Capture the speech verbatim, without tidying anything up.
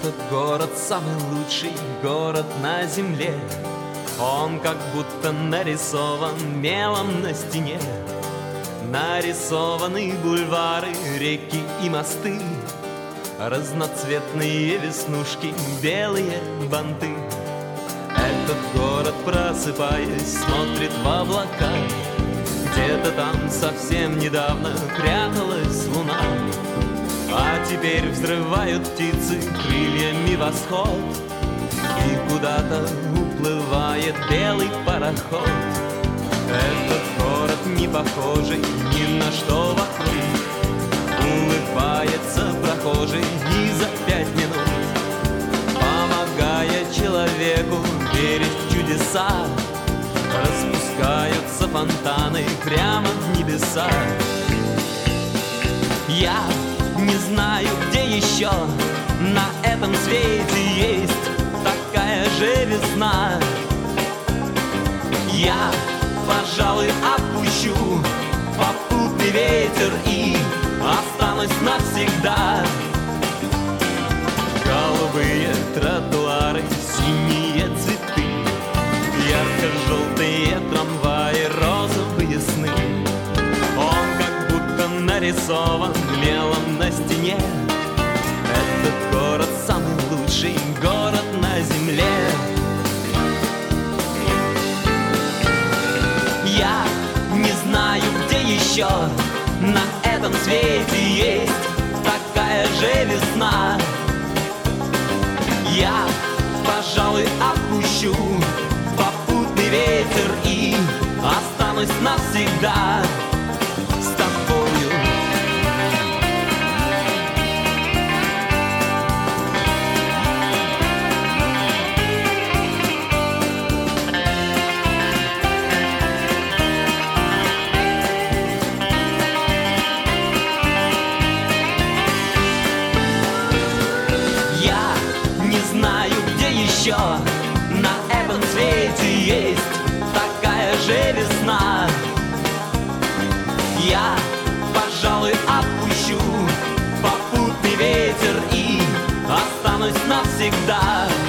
Этот город самый лучший город на земле. Он как будто нарисован мелом на стене. Нарисованы бульвары, реки и мосты, разноцветные веснушки, белые банты. Этот город, просыпаясь, смотрит в облака. Где-то там совсем недавно пряталась луна, а теперь взрывают птицы крыльями восход, и куда-то уплывает белый пароход. Этот город не похожий ни на что вокруг. Улыбается прохожий и за пять минут, помогая человеку верить в чудеса, распускаются фонтаны прямо в небеса. Я не знаю, где еще на этом свете есть такая же весна. Я, пожалуй, отпущу попутный ветер и останусь навсегда. Голубые тротуары, синие цветы, ярко-желтые трамваи, розовые сны. Он как будто нарисован мелом на стене. Этот город самый лучший город на земле. Я не знаю, где еще на этом свете есть такая же весна. Я, пожалуй, отпущу попутный ветер и останусь навсегда с тобою. Я не знаю, где еще на этом свете есть такая же весна. Я, пожалуй, отпущу попутный ветер и останусь навсегда